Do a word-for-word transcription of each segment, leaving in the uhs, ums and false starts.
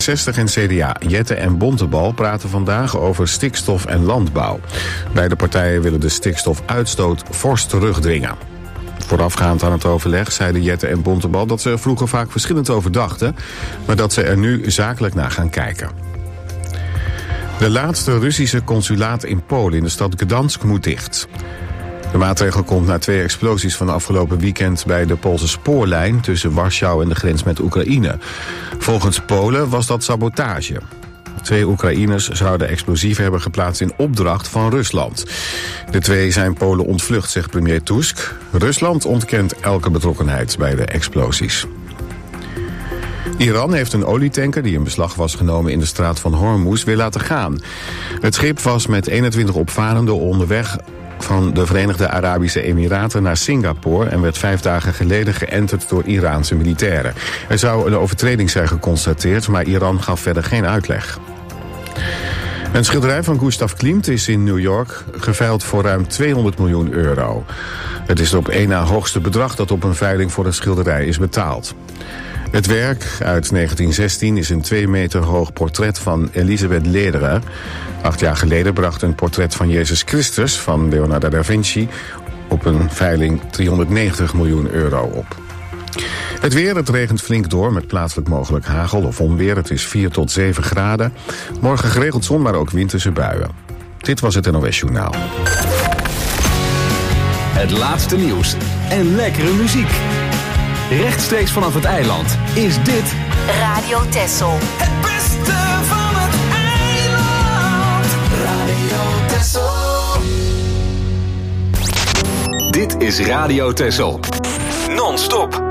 zestig en C D A, Jette en Bontebal, praten vandaag over stikstof en landbouw. Beide partijen willen de stikstofuitstoot fors terugdringen. Voorafgaand aan het overleg zeiden Jette en Bontebal dat ze er vroeger vaak verschillend over dachten, maar dat ze er nu zakelijk naar gaan kijken. De laatste Russische consulaat in Polen in de stad Gdansk moet dicht. De maatregel komt na twee explosies van afgelopen weekend bij de Poolse spoorlijn tussen Warschau en de grens met Oekraïne. Volgens Polen was dat sabotage. Twee Oekraïners zouden explosieven hebben geplaatst in opdracht van Rusland. De twee zijn Polen ontvlucht, zegt premier Tusk. Rusland ontkent elke betrokkenheid bij de explosies. Iran heeft een olietanker die in beslag was genomen in de straat van Hormuz weer laten gaan. Het schip was met eenentwintig opvarenden onderweg van de Verenigde Arabische Emiraten naar Singapore en werd vijf dagen geleden geënterd door Iraanse militairen. Er zou een overtreding zijn geconstateerd, maar Iran gaf verder geen uitleg. Een schilderij van Gustav Klimt is in New York geveild voor ruim tweehonderd miljoen euro. Het is het op één na hoogste bedrag dat op een veiling voor een schilderij is betaald. Het werk uit negentien zestien is een twee meter hoog portret van Elisabeth Lederer. Acht jaar geleden bracht een portret van Jezus Christus van Leonardo da Vinci op een veiling driehonderdnegentig miljoen euro op. Het weer, het regent flink door met plaatselijk mogelijk hagel of onweer. Het is vier tot zeven graden. Morgen geregeld zon, maar ook winterse buien. Dit was het N O S Journaal. Het laatste nieuws en lekkere muziek. Rechtstreeks vanaf het eiland is dit Radio Texel. Het beste van het eiland. Radio Texel. Dit is Radio Texel. Non-stop.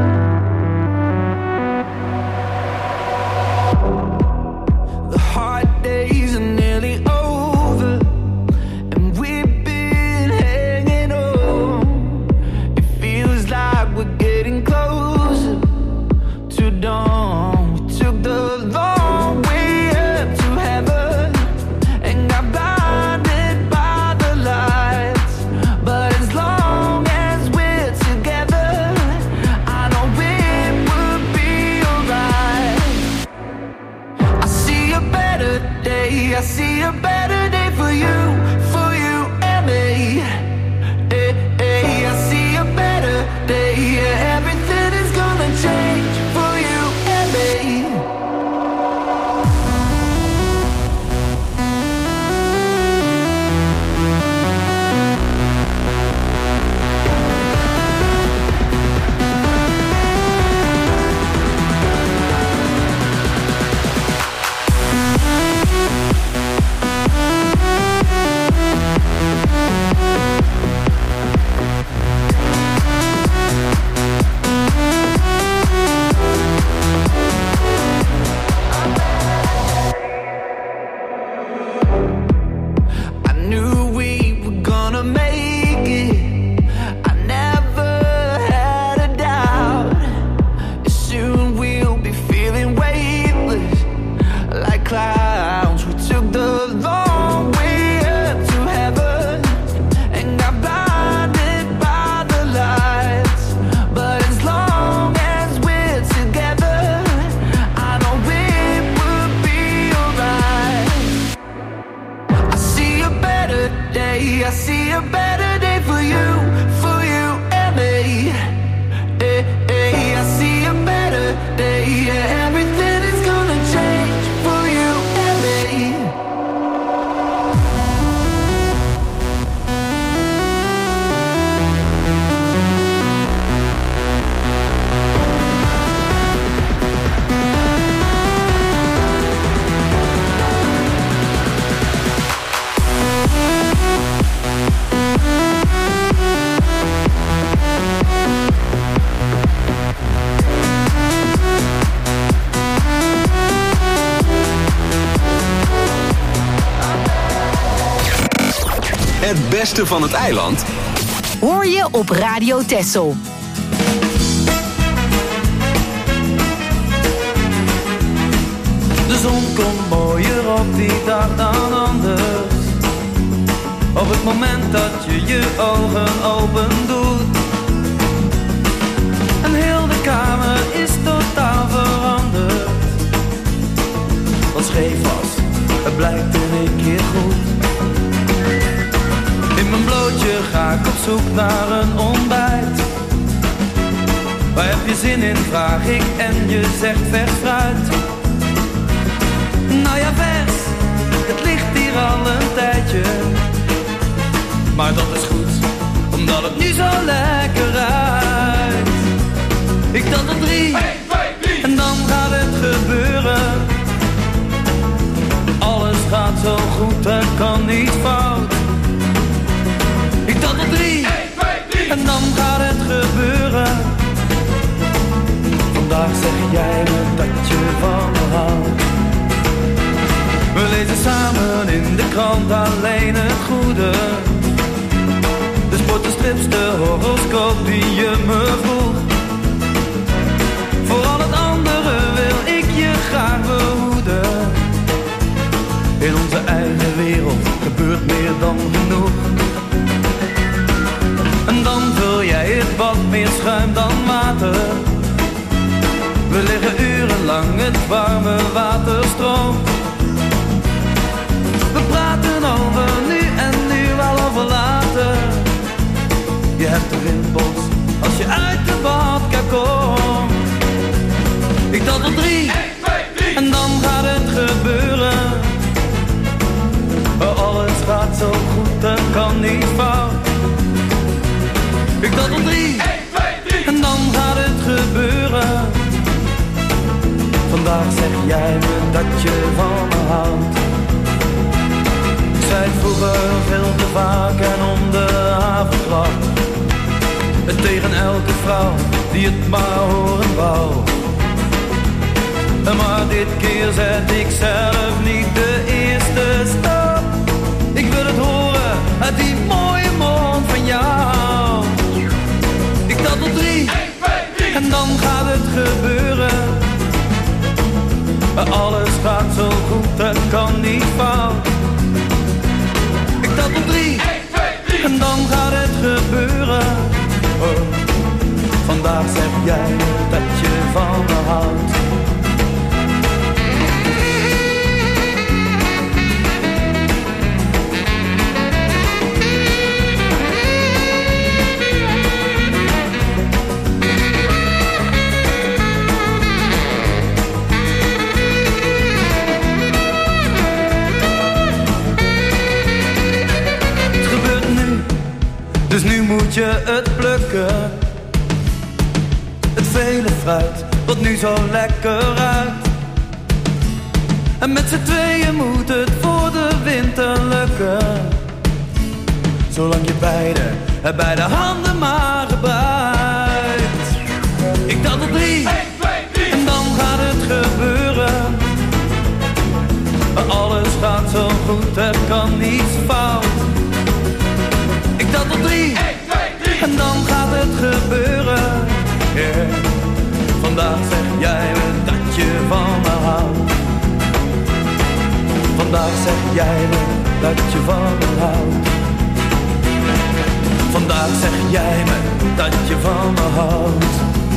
The hard days are nearly over. And we've been hanging on. It feels like we're getting closer to dawn. We took the long way up to heaven and got blinded by the lights. But as long as we're together, I know it would be alright. I see a better day, I see a better day for you, for you and me. Hey, hey, I see a better day, yeah, everything is gonna change for you and me. I knew we were gonna make it. I never had a doubt. Soon we'll be feeling weightless like clouds. We took the long way up to heaven and got blinded by the lights. But as long as we're together, I know it would be alright. I see a better day, I see a better day for you, for you and me. Hey, hey, I see a better day, yeah, everything is gonna change for you and me. Het beste van het eiland Hoor je op Radio Texel. De zon komt mooier op die dag dan anders. Op het moment dat je je ogen open doet. En heel de kamer is totaal veranderd. scheef was, het blijkt in één keer goed. In mijn blootje ga ik op zoek naar een ontbijt. Waar heb je zin in, vraag ik en je zegt vers fruit. Nou ja, vers, het ligt hier al een tijdje. Maar dat is goed, omdat het nu zo lekker ruikt. Ik tel tot drie, een, twee, drie, en dan gaat het gebeuren. Alles gaat zo goed, er kan niet fout. Ik tel tot drie, een, twee, drie, en dan gaat het gebeuren. Vandaag zeg jij me dat je van me houdt. We lezen samen in de krant alleen het goede. De sport, de strips, de horoscoop die je me vroeg. Voor al het andere wil ik je graag behoeden. In onze eigen wereld gebeurt meer dan genoeg. En dan vul jij het wat meer schuim dan water. We liggen urenlang, het warme water stroomt. We praten over nu en nu wel over later. Je hebt de rimpels als je uit de badkuip komt. Ik tel tot drie, een, twee, drie, en dan gaat het gebeuren. Alles gaat zo goed, er kan niet fout. Ik tel tot drie, een, twee, drie, en dan gaat het gebeuren. Vandaag zeg jij me dat je van me houdt. Ik zei het vroeger veel te vaak en om de havenklap. En tegen elke vrouw die het maar horen wou. Maar dit keer zet ik zelf niet de eerste stap. Ik wil het horen uit die mooie mond van jou. Ik tel tot drie, een, twee, drie, en dan gaat het gebeuren. Alles gaat zo goed, het kan niet fout. Ik tel tot drie, een, twee, drie, en dan gaat het gebeuren. Oh, vandaag zeg jij dat je van me houdt. Dus nu moet je het plukken. Het vele fruit, wat nu zo lekker ruikt. En met z'n tweeën moet het voor de winter lukken. Zolang je beide, beide handen maar gebruikt. Ik tel tot drie, een, twee, drie, en dan gaat het gebeuren. Alles gaat zo goed, er kan niets fout. Ik tel tot drie, een, twee, drie, en dan gaat het gebeuren. Yeah. Vandaag zeg jij me dat je van me houdt. Vandaag zeg jij me dat je van me houdt. Vandaag zeg jij me dat je van me houdt.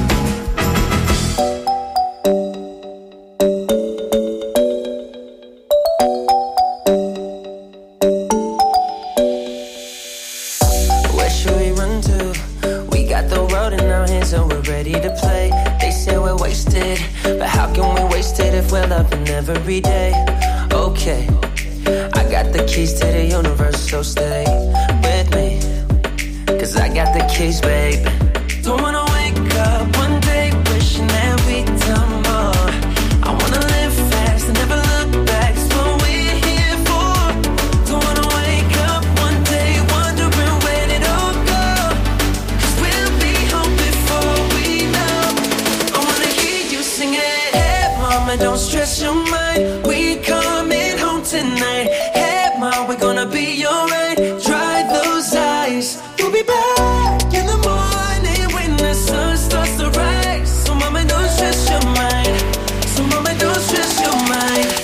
Every day, okay. I got the keys to the universe, so stay with me. Cause I got the keys, babe. Don't wanna wake up one day wishing that we'd done more. I wanna live fast and never look back. It's what we're here for. Don't wanna wake up one day wondering where it all go. Cause we'll be home before we know. I wanna hear you sing it. Hey mama, don't stress your mind. We coming home tonight. Hey mom, we're gonna be alright. Dry those eyes. We'll be back in the morning when the sun starts to rise. So mama, don't stress your mind. So mama, don't stress your mind.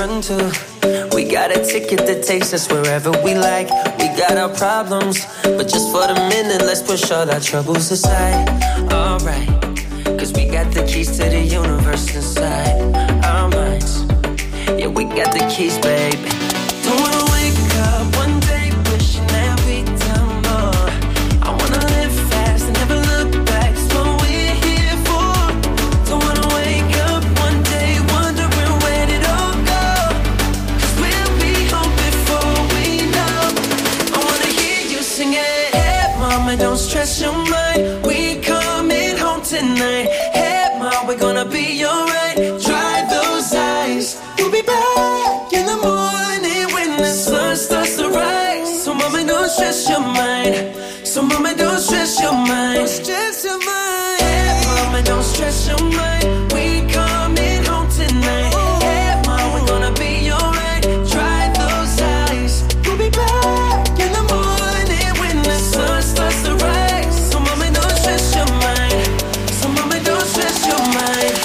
run to. We got a ticket that takes us wherever we like. We got our problems, but just for the minute, let's push all our troubles aside. Alright, cause we got the keys to the universe inside our minds. Yeah, we got the keys, baby. Don't wanna wake up one day wishing that we'd done more. I wanna live fast and never look back. It's what we're here for. Don't wanna wake up one day wondering where did it all go. Cause we'll be home before we know. I wanna hear you sing it. Hey mama, don't stress your mind. We coming home tonight. Hey mama, we're gonna be alright. Dry those eyes. We'll be back in the morning when the sun starts to rise. So mama, don't stress your mind. So mama, don't stress your mind. Don't stress your mind. Hey mama, don't stress your mind. We coming home tonight. Hey mama, we're gonna be alright. Dry those eyes. We'll be back in the morning when the sun starts to rise. So mama, don't stress your mind. So mama, don't stress your mind.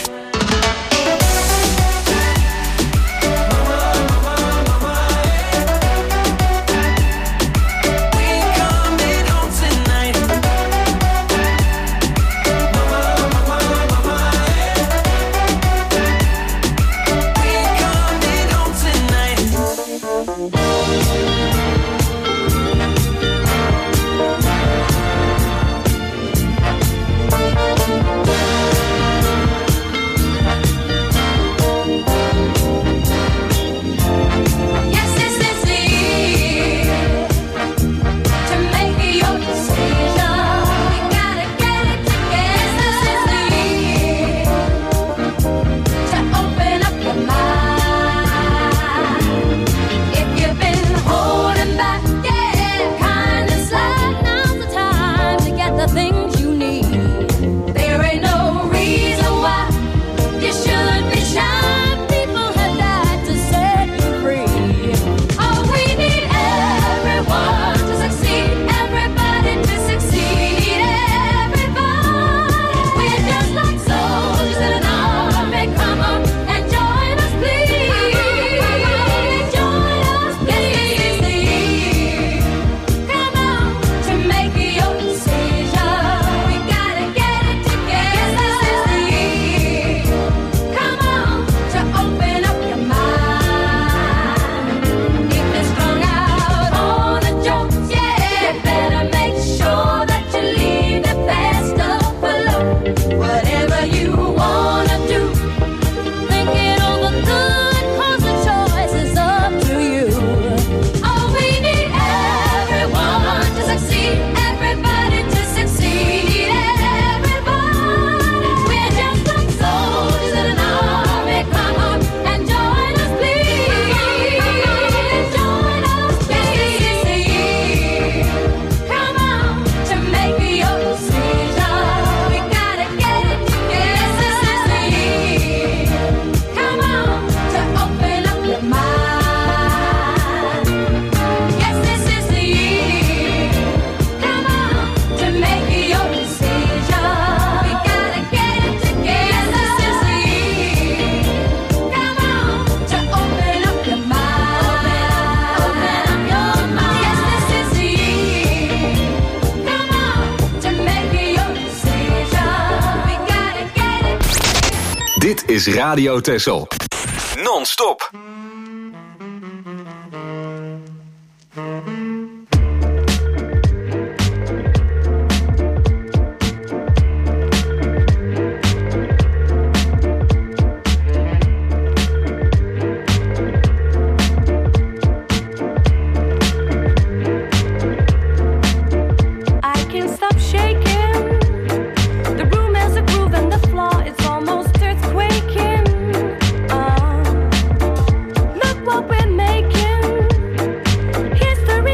Dit is Radio Texel. Non-stop. What we're making, history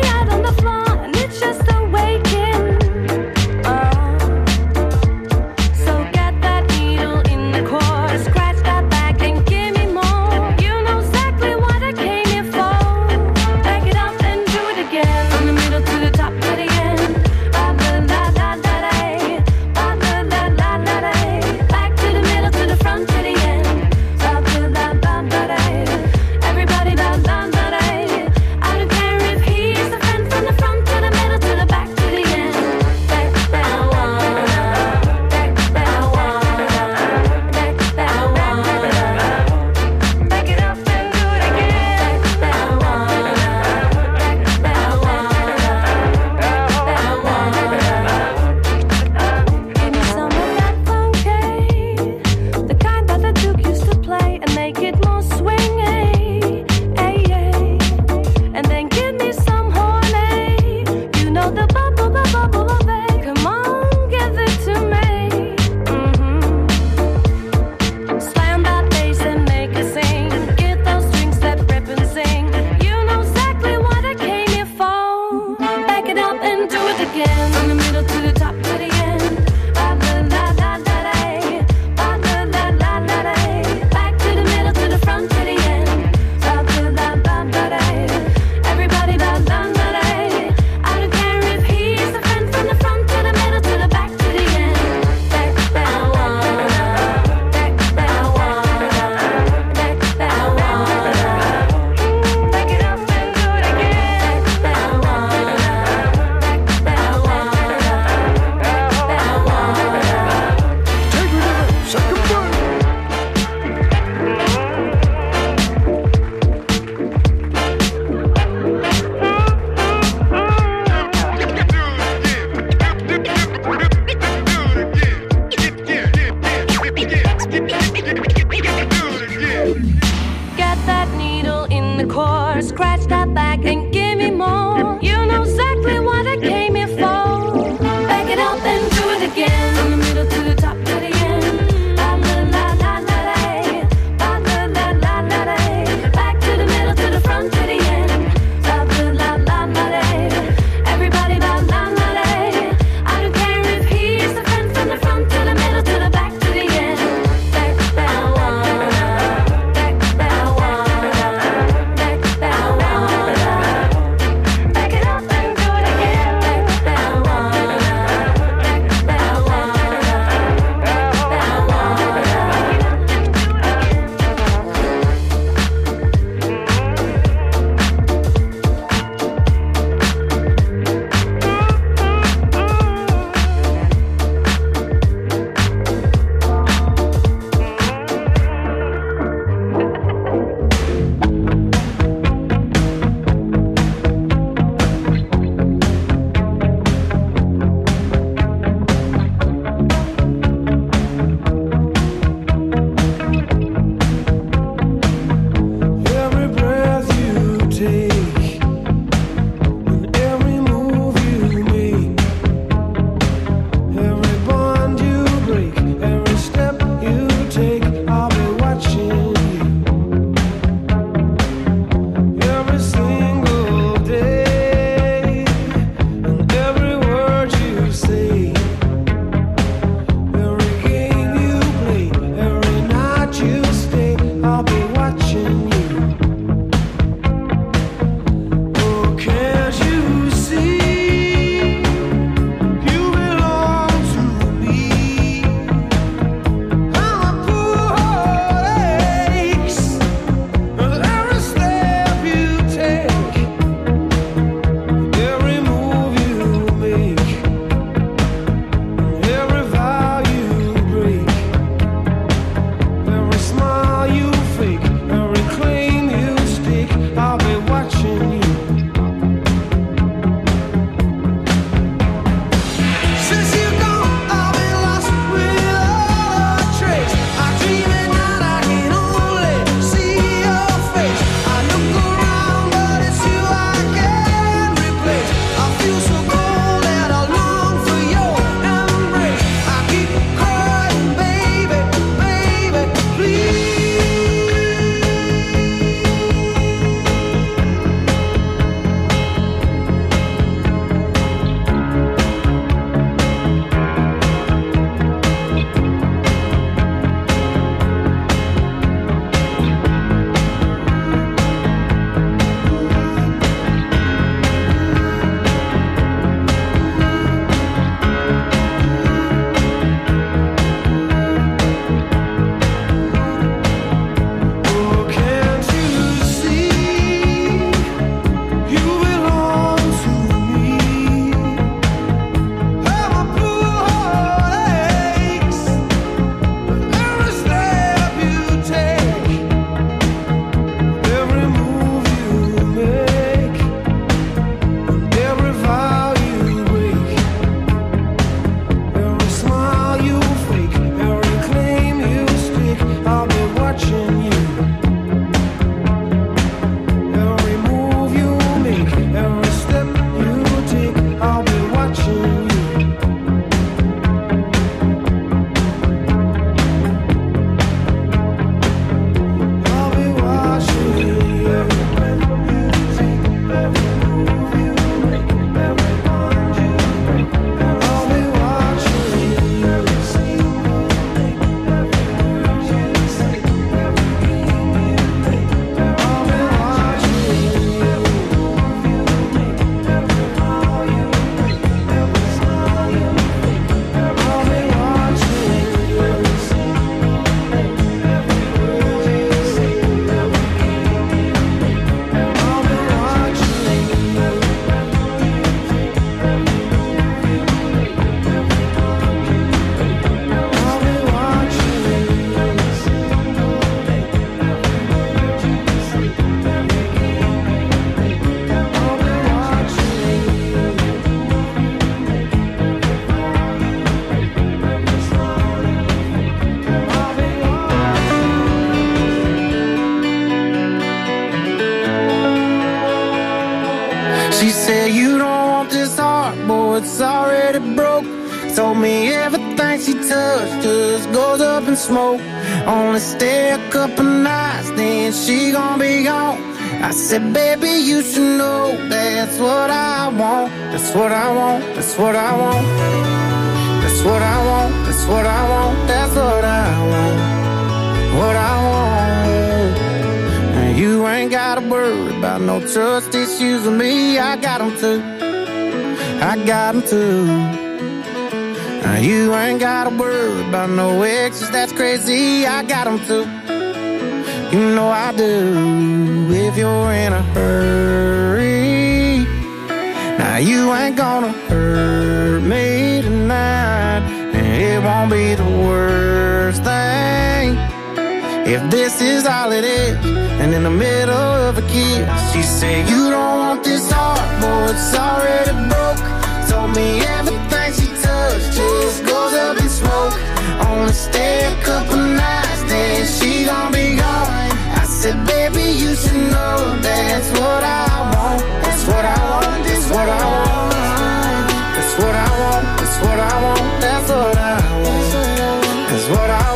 she touches just goes up in smoke. Only stay a couple nights, then she gon' be gone. I said, baby, you should know that's what I want. That's what I want. That's what I want. That's what I want. That's what I want. That's what I want. What I want. And you ain't gotta worry about no trust issues with me. I got them too. I got them too. Now you ain't gotta worry about no exes, that's crazy. I got them too. You know I do. If you're in a hurry, now you ain't gonna hurt me tonight. And it won't be the worst thing if this is all it is. And in the middle of a kiss, she said, you don't want this heart, boy, it's already broke. Told me everything she touched just goes up in smoke. Only stay a couple nights, then she gon' be gone. I said, baby, you should know that's what I want. That's what I want, that's what I want. That's what I want, that's what I want. That's what I want. That's what I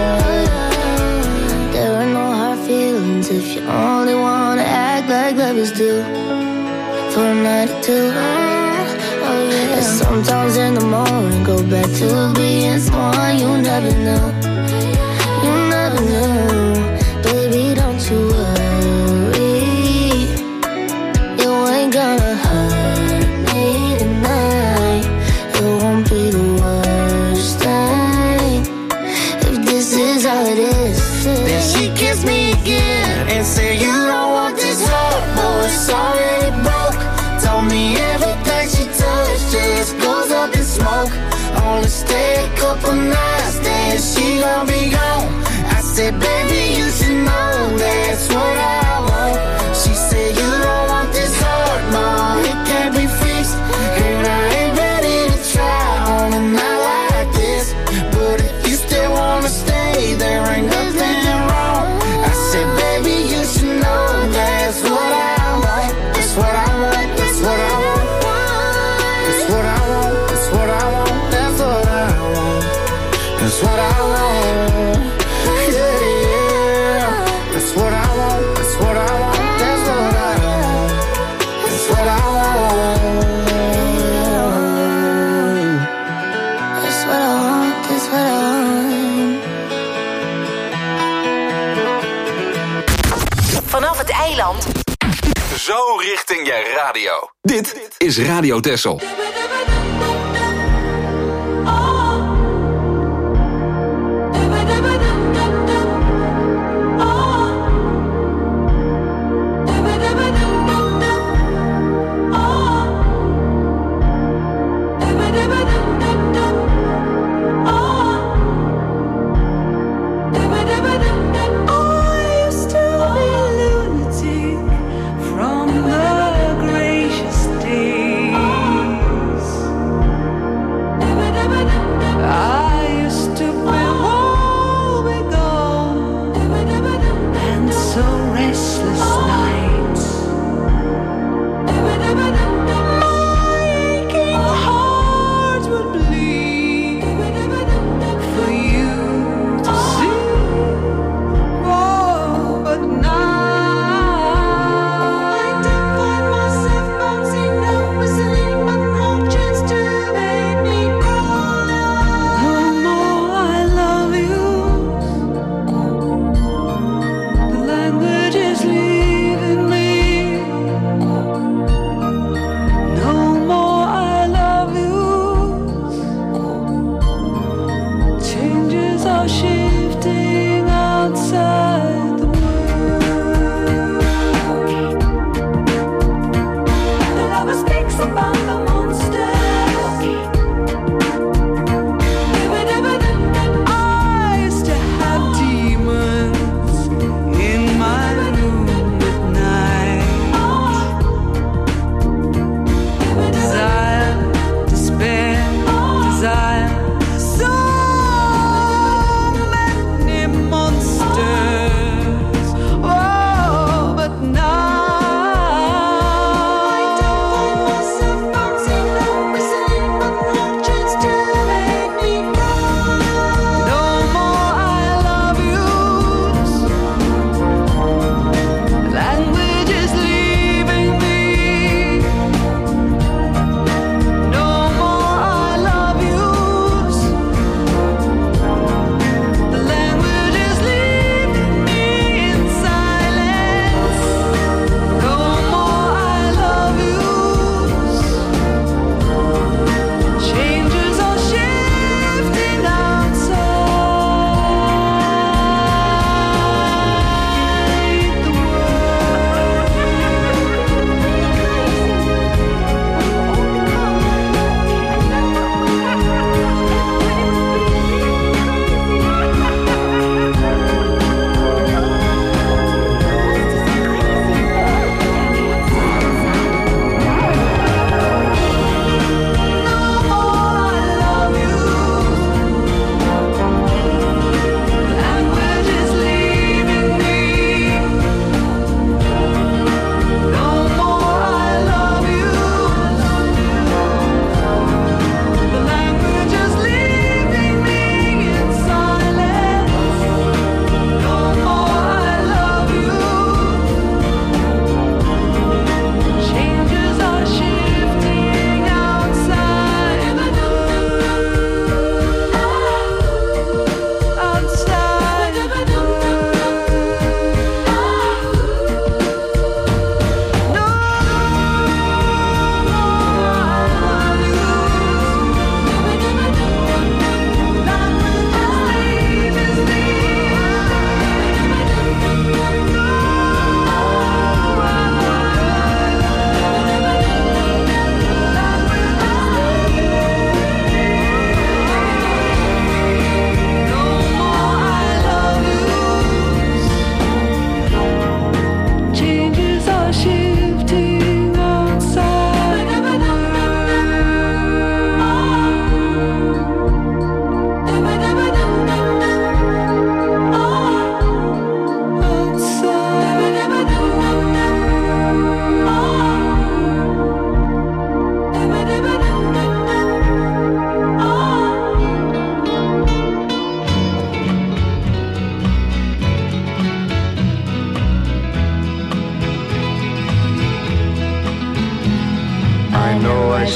want. There are no hard feelings if you only wanna act like lovers do. For a night or two. Oh yeah. And sometimes in the morning go back to being someone you never knew. You never knew. Baby, don't you worry. You ain't gonna hurt me tonight. It won't be the worst thing if this is all it is. Then she kissed me again and said, you don't want this heart, boy, it's already broke. Told me everything she touched just goes up in smoke. Only stay a couple nights, then she gon' be gone. I said, baby, you should know that's what I want. She said, you don't want this heart, no, it can't be fixed. And I ain't ready to try on a night like this. But if you still wanna stay, there ain't nothing wrong. I said, baby, you should know that's what I want. That's what I want, that's what I want. That's what I want, that's what I want. That's what I want. That's what I want. Yeah, yeah. That's what I want, that's what I want. That's what I want. That's what I want. That's what I want, that's what I want. Vanaf het eiland. Zo richting je radio. Dit is Radio Texel. From the gracious days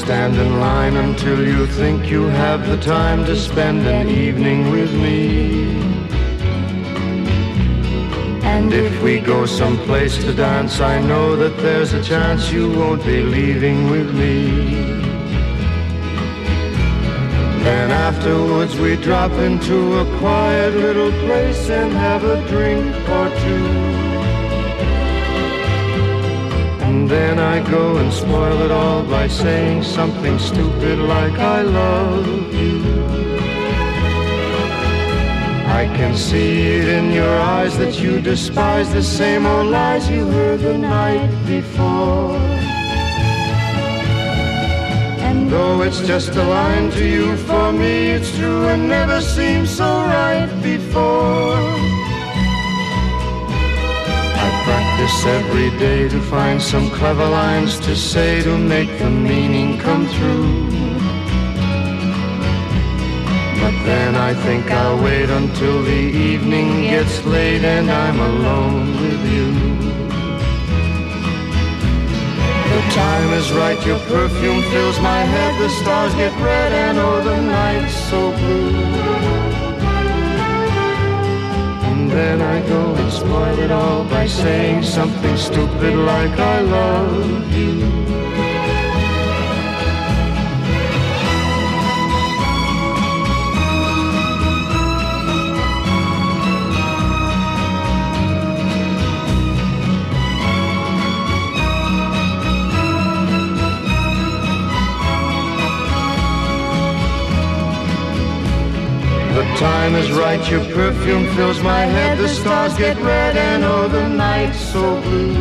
stand in line until you think you have the time to spend an evening with me. And if we go someplace to dance, I know that there's a chance you won't be leaving with me. Then afterwards we drop into a quiet little place and have a drink or two. And then I go and spoil it all by saying something stupid like I love you. I can see it in your eyes that you despise the same old lies you heard the night before. And though it's just a line to you, for me it's true and never seemed so right before. I practice every day to find some clever lines to say to make the meaning come through. But then I think I'll wait until the evening gets late and I'm alone with you. The time is right, your perfume fills my head, the stars get red and oh the night's so blue. And then I go and spoil it all by saying something stupid like I love you. The time is right, your perfume fills my head, the stars get red and oh the night's so blue.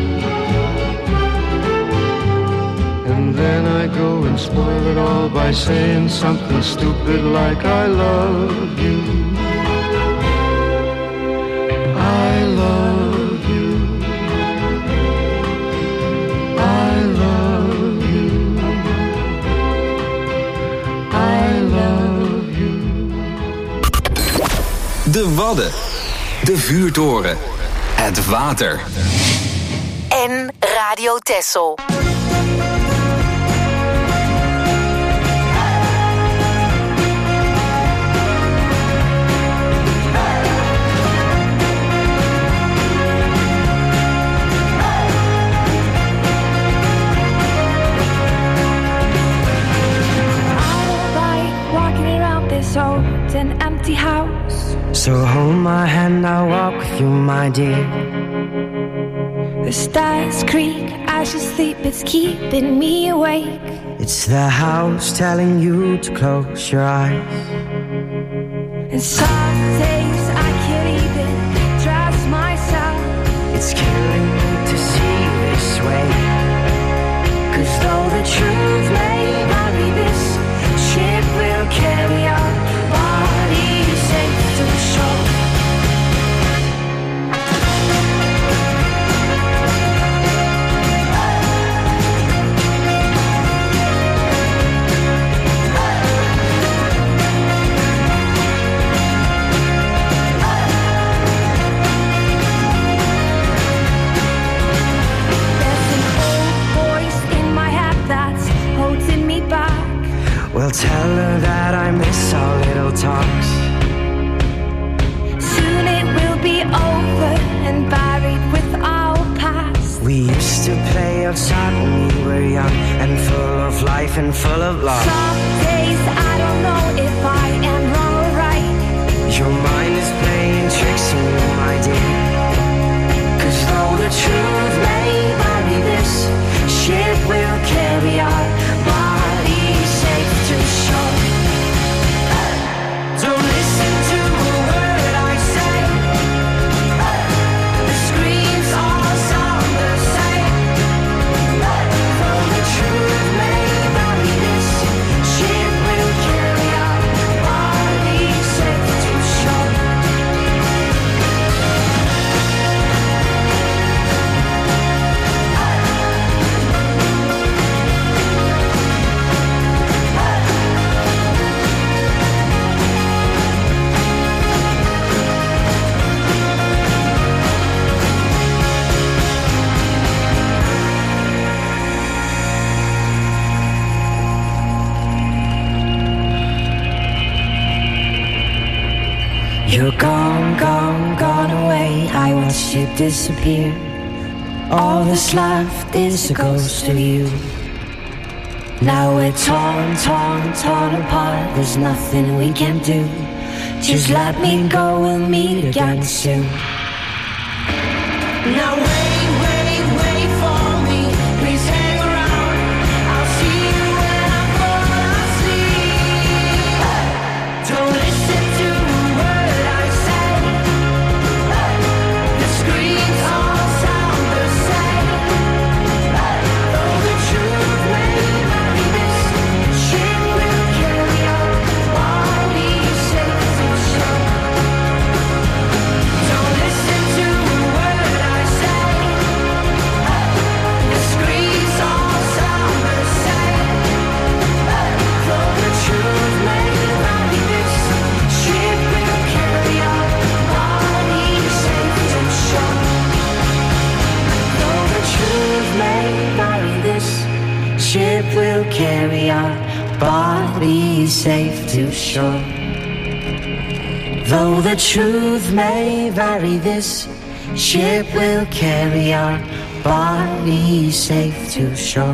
And then I go and spoil it all by saying something stupid like I love you. I love you. I love you. I love you. De Wadden, de vuurtoren, het water. En Radio Texel. Old and empty house. So hold my hand, I'll walk with you, my dear. The stars creak as you sleep, it's keeping me awake. It's the house telling you to close your eyes. And some days I can't even trust myself. It's killing me to see this way. Cause though the truth may vary, this ship will carry our bodies safe to shore. Well, tell her that I miss our little talks. Soon it will be over and buried with our past. We used to play outside when we were young and full of life and full of love. Some days I don't know if I am wrong or right. Your mind is playing tricks on you, my dear. Cause though the truth may vary, this ship will carry our bodies safe to shore. Don't listen to a word I say. The screams all sound the same. Though the truth may vary, this ship You're gone, gone, gone away. I watched you disappear. All that's left is a ghost of you. Now we're torn, torn, torn apart. There's nothing we can do. Just let me go, we'll meet again soon. Now wait, wait, wait for me. Please hang around. I'll see you when I fall asleep. Don't listen to a word I say. The screams all sound the same. Though the truth may vary, this ship will carry on. I'll be safe and sure. Don't listen to a word I say. The screams all sound the same. Though the truth may vary, this ship will carry on. I'll be safe and sure. Though the truth may vary, this ship will carry our body safe to shore. Though the truth may vary, this ship will carry our body safe to shore.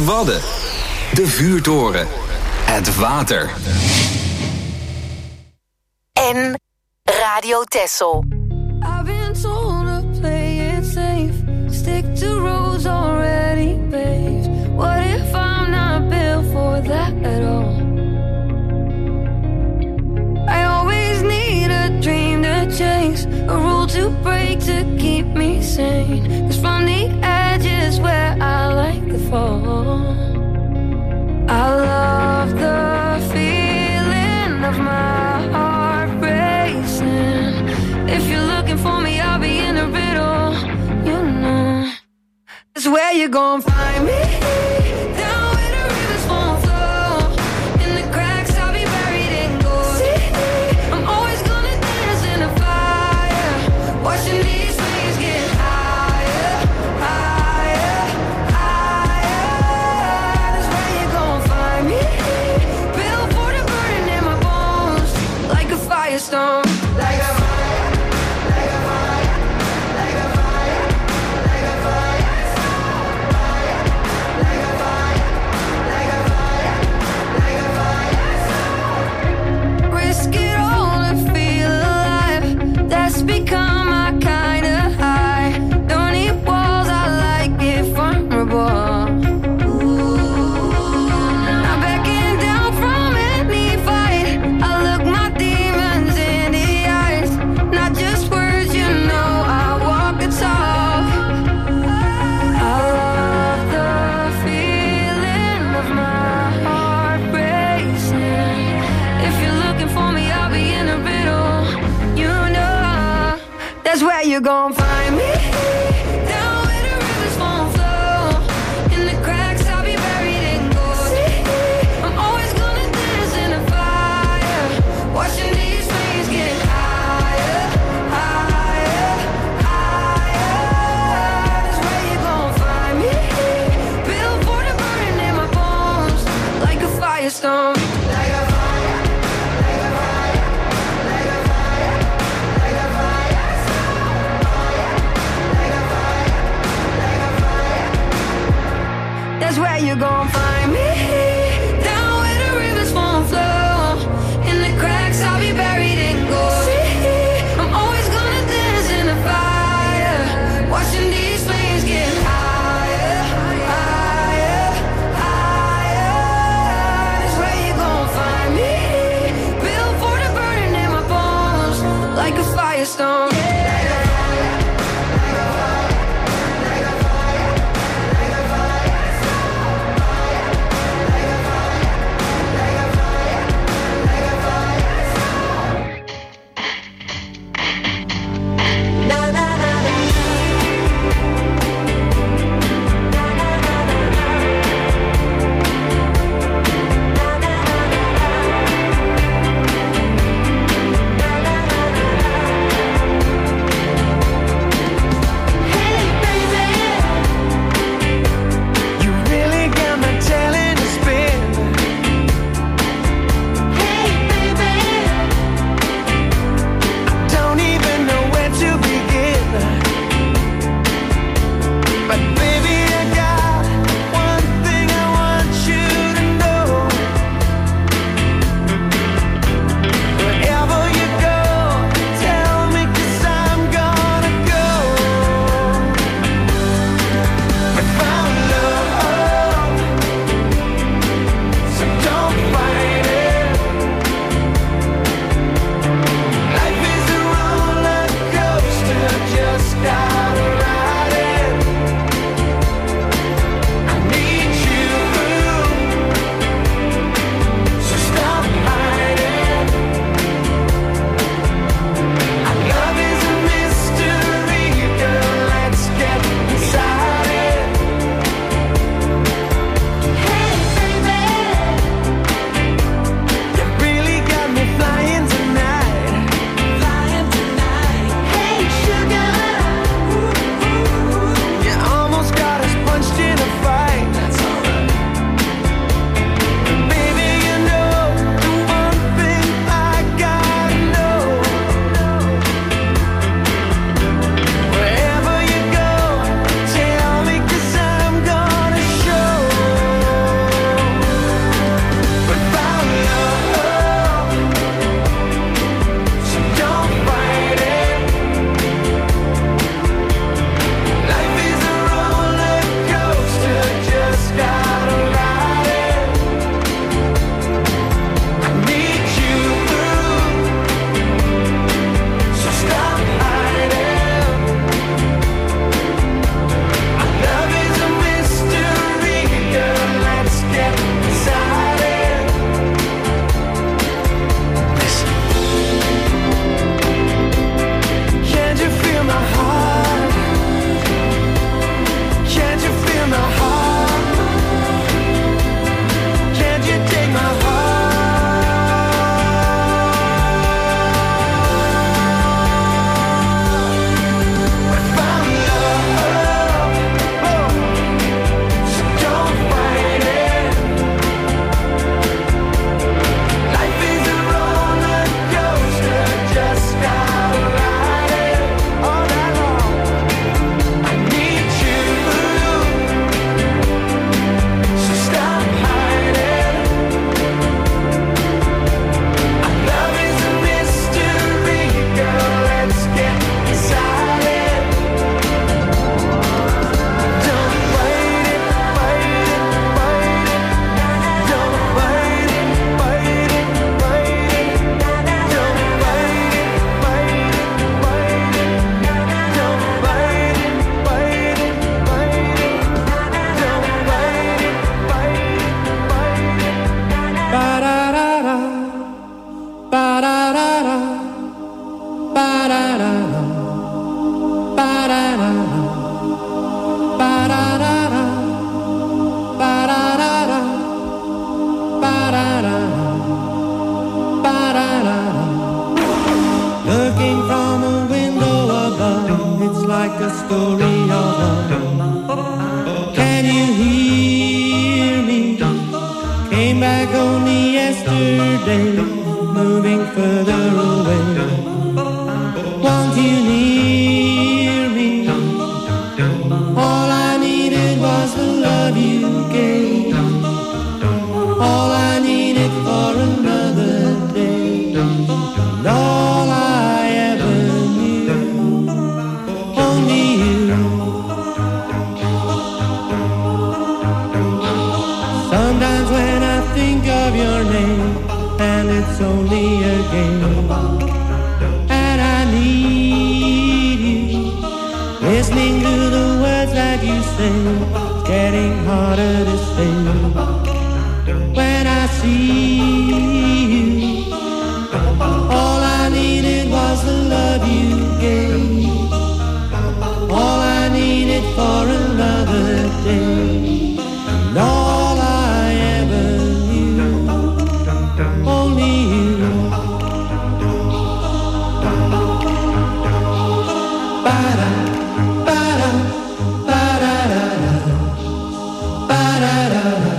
Wadden. De vuurtoren. Het water. En Radio Texel. I've been told to play it safe. Stick to roads already paved. What if I'm not built for that at all? I always need a dream to chase, a rule to break to keep me sane. 'Cause from the edge is where I like to fall. I love the feeling of my heart racing. If you're looking for me, I'll be in the riddle. You know, it's where you're gonna find me. Down where the rivers won't flow. In the cracks, I'll be buried in gold. See, I'm always gonna dance in the fire. Watching these flames get higher, higher, higher. That's where you're gonna find me. Built for the burning in my bones. Like a firestorm. Like a become my kind of high. Don't need walls, I like it vulnerable. I'm backing down from any fight. I look my demons in the eyes. Not just words, you know, I walk the talk. I love the feeling of my heart racing. If you're looking for me, I'll be in the middle. You know, that's where you're gonna find me. Down where the rivers won't flow. In the cracks, I'll be buried in gold. I'm always gonna dance in the fire. Watching these flames get higher, higher, higher. That's where you're gonna find me. Built for the burning in my bones. Like a firestorm. Like a fire, like a fire, like a fire, like a fire. like a story of love. Can you hear me? Came back only yesterday, moving further away. Want you near me? All I needed was the love you gave. All I needed for another day. And all I ever knew, only you. Sometimes when I think of your name, and it's only a game, and I need you, listening to the words that you sing, it's getting harder to say. When I see you, all I needed was the love you gave. All I needed for another day. And all I ever knew, only you. Ba-da, ba-da, ba-da-da-da, ba-da-da-da.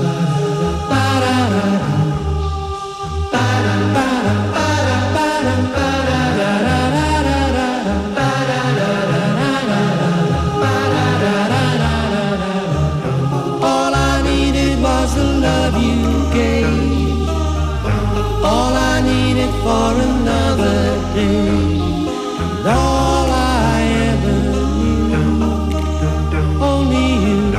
All I needed was the love you gave. All I needed for another day. And all I ever knew, only you.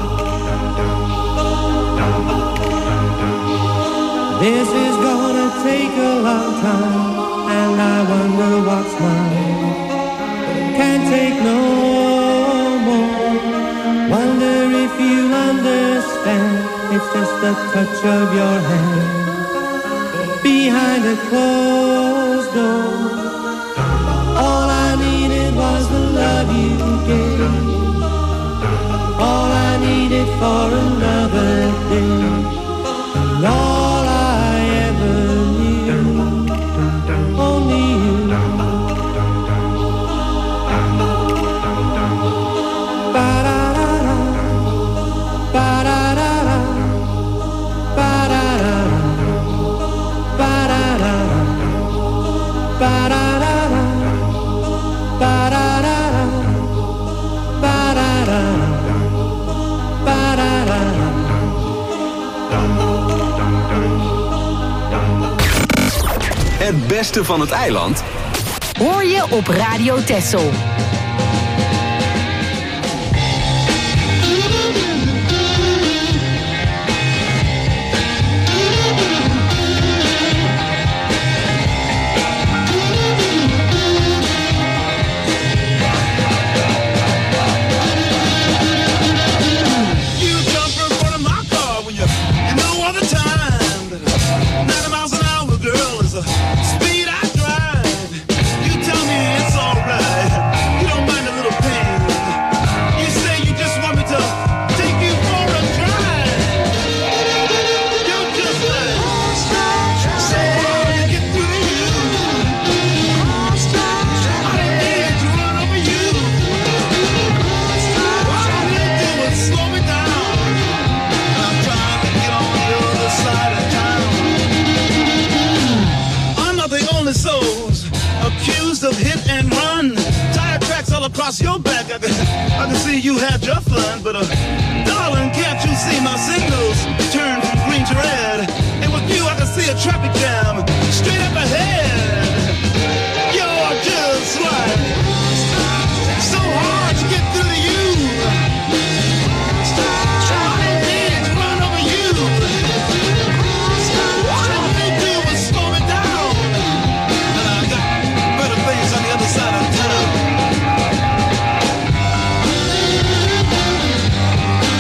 This is gonna take a long time, and I wonder what's mine. Can't take no more. Wonder if you understand. It's just the touch of your hand behind a closed door. All I needed was the love you gave. All I needed for another day. And all I ever knew, only you. Ba-da-da-da, ba-da-da-da, ba-da-da-da, ba-da-da-da, ba-da-da-da, ba-da-da-da, ba-da-da-da, ba-da-da-da. Het beste van het eiland Hoor je op Radio Texel. Speed I drive, you tell me it's alright. You don't mind a little pain. You say you just want me to take you for a drive. You just like say to get through to you. I didn't need to run over you. All I need to do is slow me down. I'm trying to get on the other side of town. The only souls accused of hit and run. Tire tracks all across your back. I can, I can see you had your fun, but uh, darling, can't you see my signals turn from green to red? And with you, I can see a traffic jam straight up ahead. You're just right, so hard to get through to you. I didn't need to run over you. All I need to do was slow me down. On the other side of town.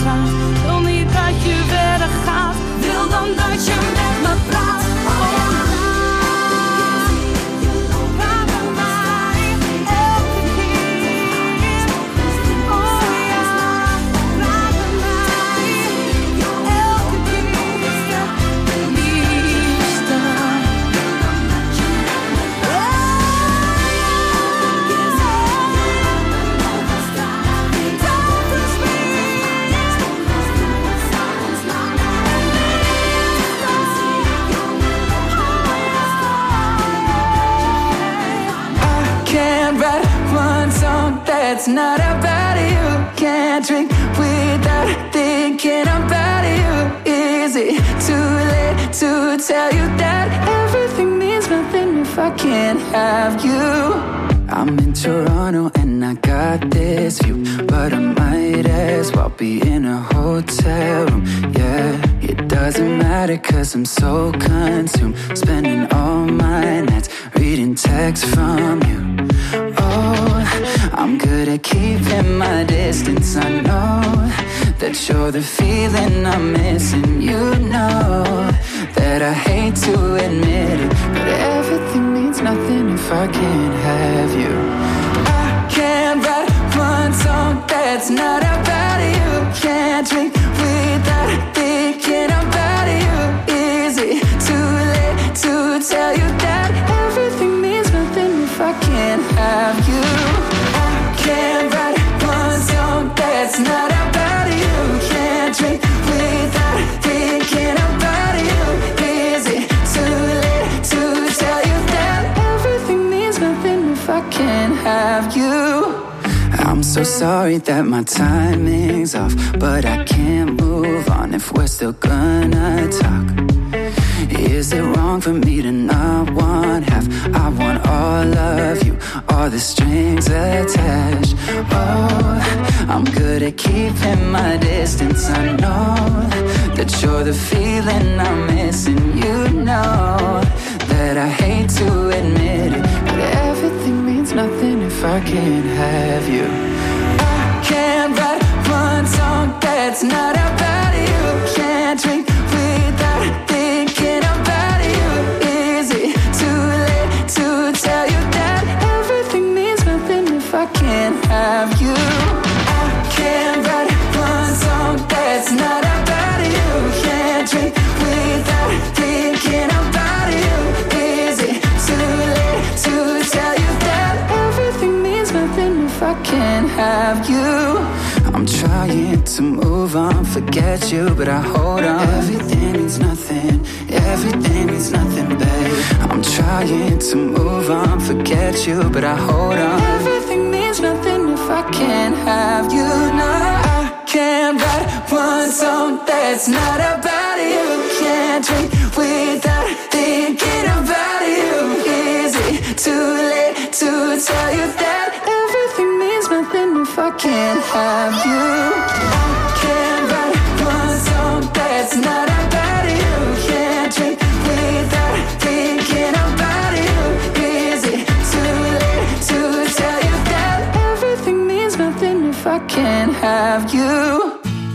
praat. Wil niet dat je verder gaat. Wil dan dat je met me praat. Oh ja. Praat met mij elke keer. Oh ja. Praat met mij elke keer. Liefste. That's not about you. Can't drink without thinking about you. Is it too late to tell you that everything means nothing if I can't have you? I'm in Toronto and I got this view, but I might as well be in a hotel room. Yeah, it doesn't matter cause I'm so consumed, spending all my nights reading texts from you. Oh, I'm good at keeping my distance. I know that you're the feeling I'm missing. You know that I hate to admit it, but everything means nothing if I can't have you. I can't write one song that's not about you. Can't drink without thinking about you. Is it too late to tell you that everything means nothing if I can't have you? I can't write one song that's not about you. Can't drink without thinking about you. Is it too late to tell you that everything means nothing if I can't have you? I'm so sorry that my timing's off, but I can't move on if we're still gonna talk. Is it wrong for me to not want half? I want all of you, all the strings attached. Oh, I'm good at keeping my distance. I know that you're the feeling I'm missing. You know that I hate to admit it, but everything means nothing if I can't have you. I can't write one song that's not about you. Can't drink without thinking about you. Is it too late to tell you that everything means nothing if I can't have you? I can't write one song that's not about you. Can't drink without thinking about you. Is it too late to tell you that everything means nothing if I can't have you? I'm trying to move on, forget you, but I hold on. Everything means nothing, everything means nothing, babe. I'm trying to move on, forget you, but I hold on. Everything means nothing if I can't have you. No, I can't write one song that's not about you. Can't drink without thinking about you. Is it too late to tell you that everything means nothing if I can't have you? I can't write one song that's not about you. Can't drink without thinking about you. Is it too late to tell you that everything means nothing if I can't have you?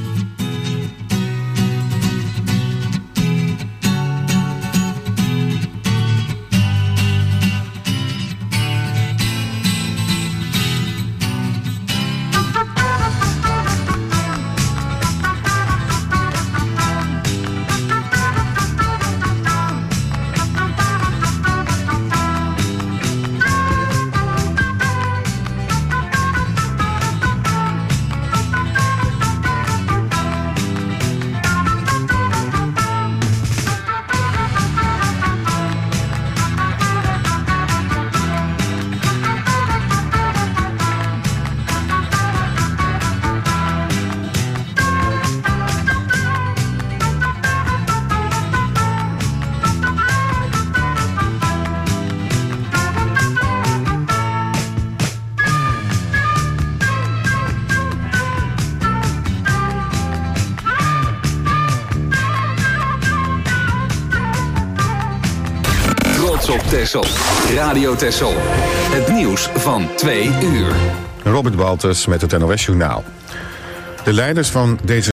Op Texel. Radio Texel. Het nieuws van twee uur. Robert Walters met het N O S Journaal. De leiders van deze